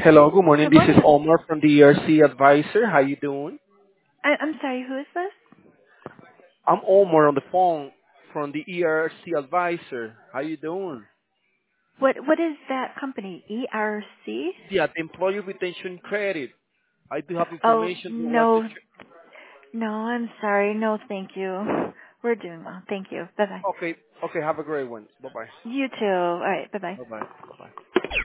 Hello, good morning. Good This is morning. Omar from the ERC Advisor. How you doing? I'm sorry, who is this? I'm Omar on the phone from the ERC Advisor. How you doing? What is that company? ERC? Yeah, the Employee Retention Credit. I do have Oh, information. You would like to no. check? No, I'm sorry. No, thank you. We're doing well. Thank you. Bye-bye. Okay, okay. Have a great one. Bye bye. You too. All right, bye-bye. Bye bye. Bye bye.